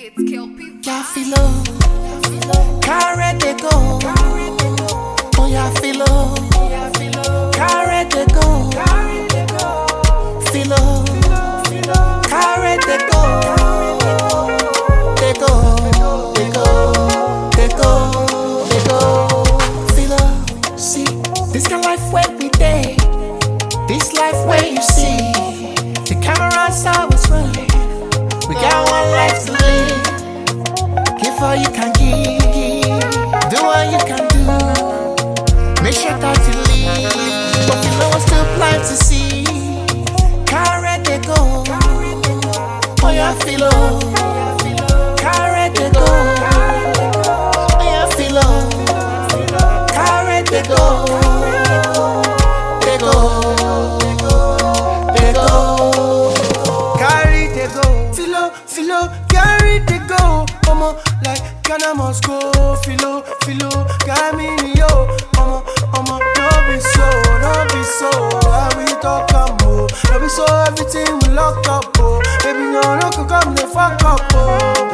It's Kelpie. Yeah, filo, carry they go. Oh yeah, filo, carry they go. Filo, carry they go. They go, they go, they go, they go. Filo, see this kind of life where we day. This life where you see the cameras always rolling. We got one life to live. Give all you can give. Do what you can do. Make sure that you leave. But you know I'm still blind to see. Carry they go. Oh yeah, filo. Carry they go. Oh yeah, filo. Carry they go. They go. They go. Carry they go, filo, carry they go. Omo, like Ghana must go, filo, carry me yo. Omo, no be so. How we talk no be so everything we lock up, oh. Baby, no, come the fuck up, oh.